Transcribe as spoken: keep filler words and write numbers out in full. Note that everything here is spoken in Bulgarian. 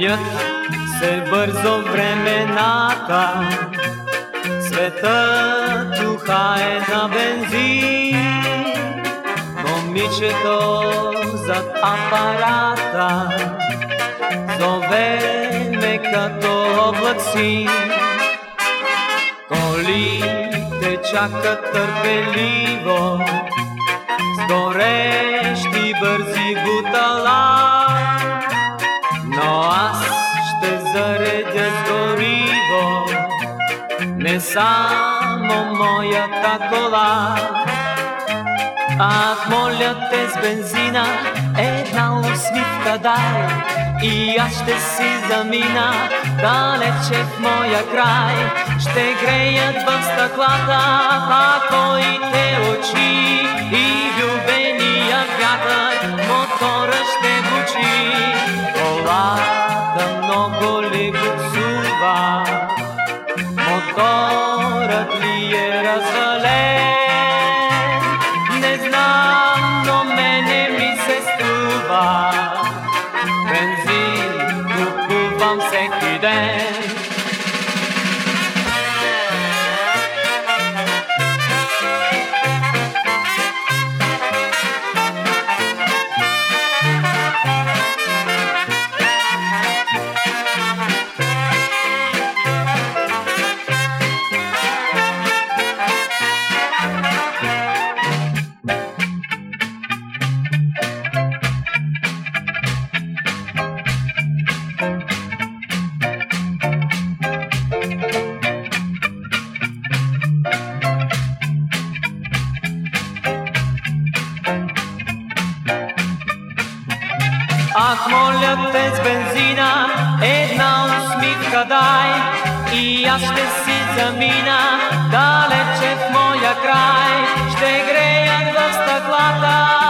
Менят се бързо времената, светът тухае на бензин. Момичето зад апарата зове ме като облак син. Колите чакат търпеливо с горещи бързи бутала, но аз ще заредя с гориво не само моята кола. Ах, моля те с бензина една усмивка дай, и аз ще си замина далече в моя край. Ще греят в стъклата а твоите очи и влюбения вятър мотора ще бучи. Колата много ли буксува, моторът ли е развален? Не знам, но мене ми се струва, бензин купувам всеки ден. Ах, моля те с бензина една усмивка дай, и аз ще си замина далече в моя край. Ще греят в стъклата